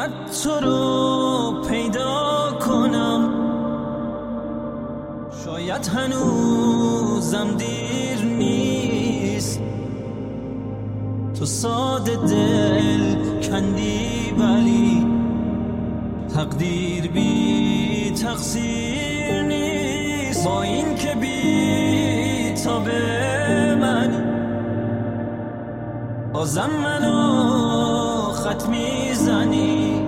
باید تو رو پیدا کنم، شاید هنوزم دیر نیست. تو ساده دل کندی ولی تقدیر بی تقصیر نیست. با این که بی تا به منی بازم منو خط میزنی.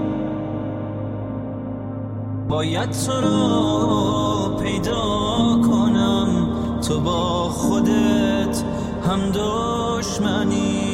باید تو رو پیدا کنم، تو با خودت هم دشمنی.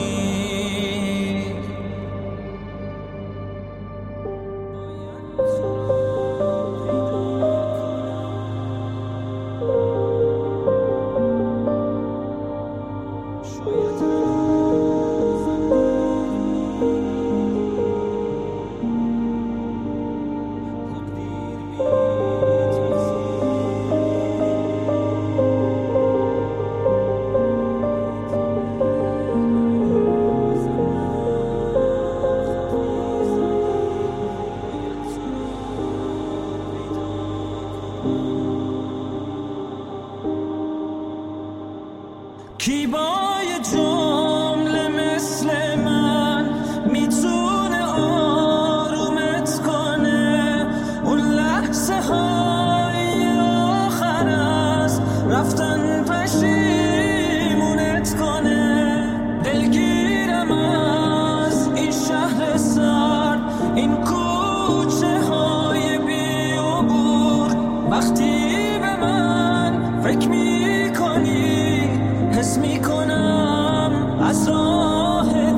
کی با یه جمله مثل من میتونه آرومت کنه؟ اون لحظه های آخر از رفتن پشیمونت کنه. دلگیرم از این شهر سر، این کوچه های بی عبور. وقتی به من فکر میکنی حس میکنم از راه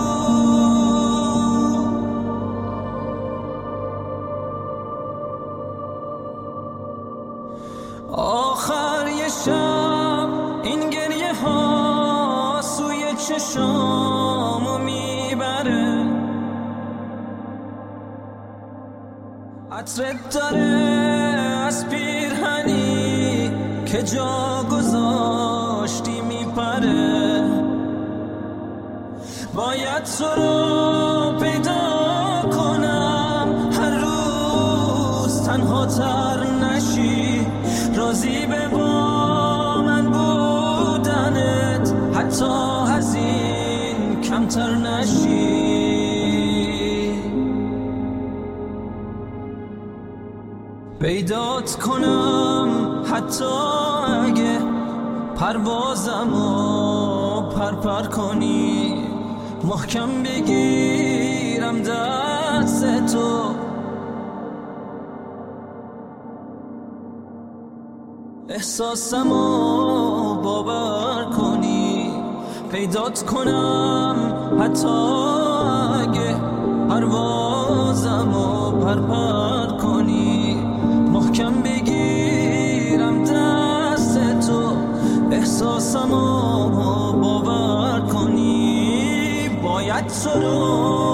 دور. آخر یه شب این گریه ها سوی چشامو میبره. عطرت داره از پیرهنی که جا گذاشتی میپره. باید تو رو پیدا کنم، هر روز تنها تر نشی. راضی به با من بودنت، حتی از این کمتر نشی. پیدات کنم حتی اگه پروازمو پرپر کنی. محکم بگیرم دست تو، احساسمو باور کنی. پیدات کنم حتی اگه پروازمو پرپر کنی. محکم بگیرم دست تو، احساسمو باور کنی. باید تو رو